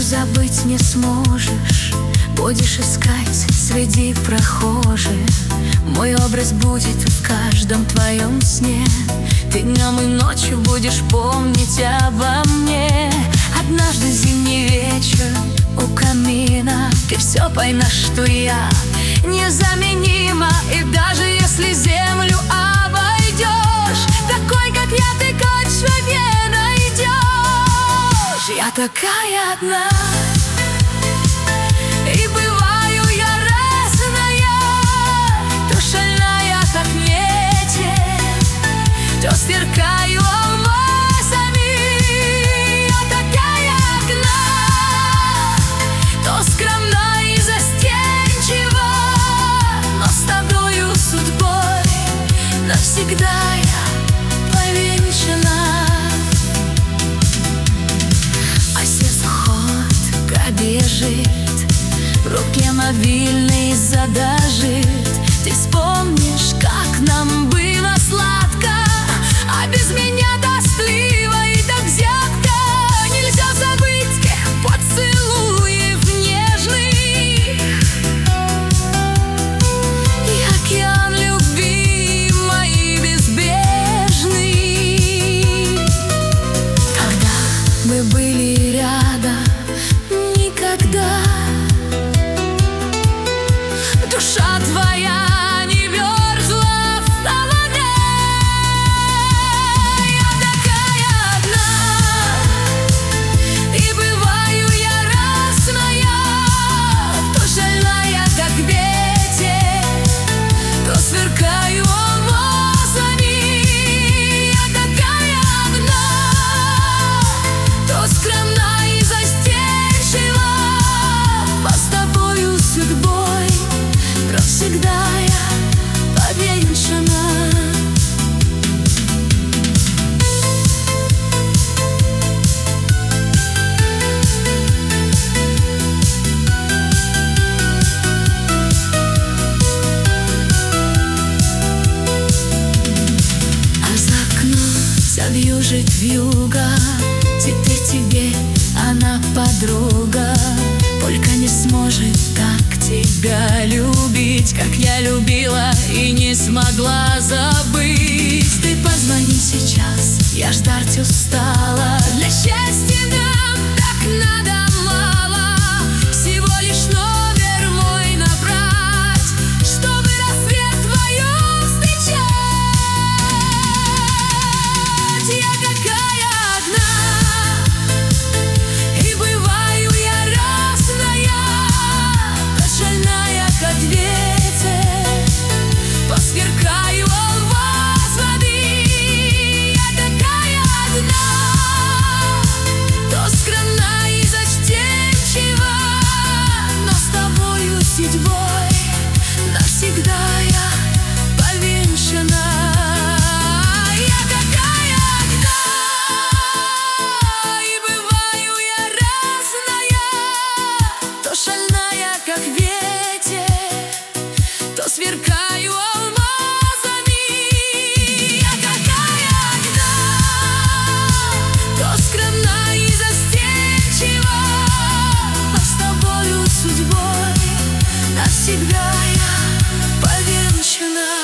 забыть не сможешь. Будешь искать среди прохожих. Мой образ будет в каждом твоем сне. Ты днем и ночью будешь помнить обо мне. Однажды зимний вечер у камина ты все поймешь, что я незаменима. И даже если землю обойдешь, такой, как я, ты точно не найдешь. Я такая одна, и бываю я разная, то шальная, как ветер, то сверкаю алмазами. Я такая одна, то скромна и застенчива, но с тобою судьбой навсегда я повенчана. Бежит, в руке мобильный задажит. Ты вспомнишь, как нам было сладко, а без меня тоскливо и так зябко. Нельзя забыть тех поцелуев нежных и океан любви мой безбрежный. Когда мы были рядом, когда душа твоя не мерзла в стороне. Я такая одна, и бываю я разная, то шальная, как ветер, то сверкаю алмазами. Я такая одна, то скромна и застенчива, судьбой навсегда я повенчана. А за окном завьюжит вьюга, теперь тебе она подруга. Только не сможет так тебя любить, как я любила и не смогла забыть. Ты позвони сейчас, я ждать устала. Для счастья нам так надо мало, всего лишь номер мой набрать, чтобы рассвет вдвоем встречать. Я такая одна, и бываю я как ветер, то сверкаю алмазами. Я такая одна, то скромна и застенчива, но с тобою судьбой навсегда я повенчана. Я такая одна, и бываю я разная, то шальная, как ветер, то сверкаю алмазами. Я такая одна, то скромна и застенчива, но с тобою судьбой навсегда я повенчана.